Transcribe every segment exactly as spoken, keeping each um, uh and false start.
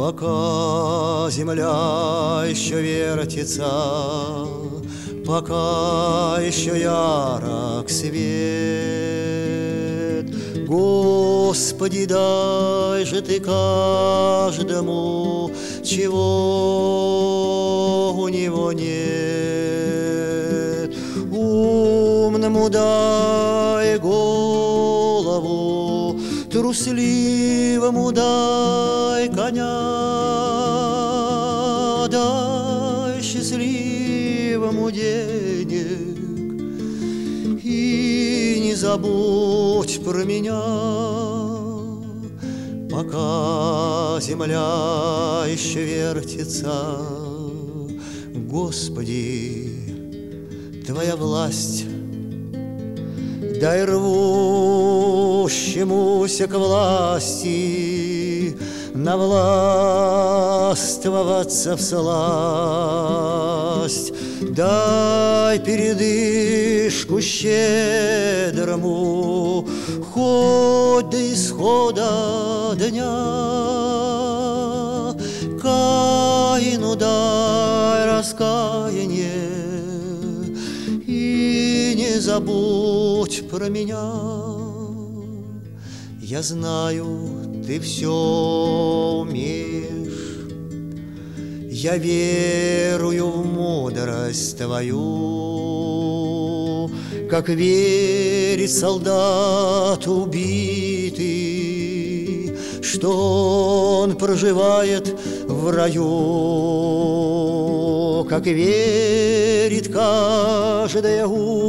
Пока земля еще вертится, пока еще ярок свет, Господи, дай же Ты каждому, чего у него нет. Умному дай голову, трусливому дай коня, дай счастливому денег и не забудь про меня. Пока земля еще вертится, Господи, Твоя власть дай рвущемуся к власти навластвоваться всласть. Дай передышку щедрому, хоть до исхода дня. Каину дай раскаяние и не забудь про меня. Я знаю, Ты все умеешь, я верую в мудрость Твою, как верит солдат убитый, что он проживает в раю, как верит каждое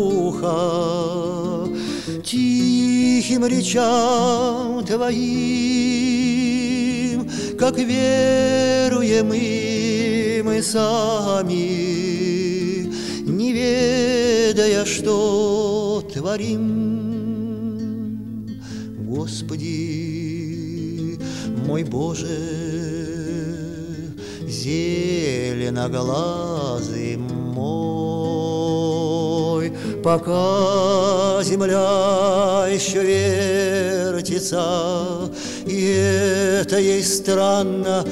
ухо тихим речам Твоим, как веруем и мы сами, не ведая, что творим. Господи, мой Боже, зеленоглазый мой, пока земля еще вертится, и это ей странно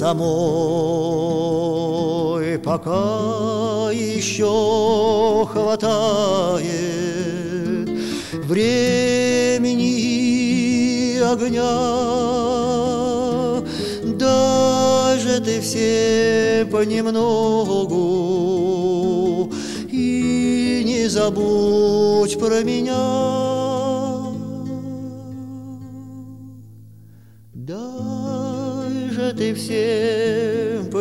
самой, пока еще хватает времени и огня, дай же Ты всем понемногу и не забудь про меня. Дай же Ты всем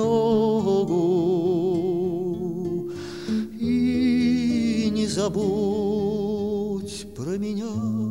понемногу и не забудь про меня.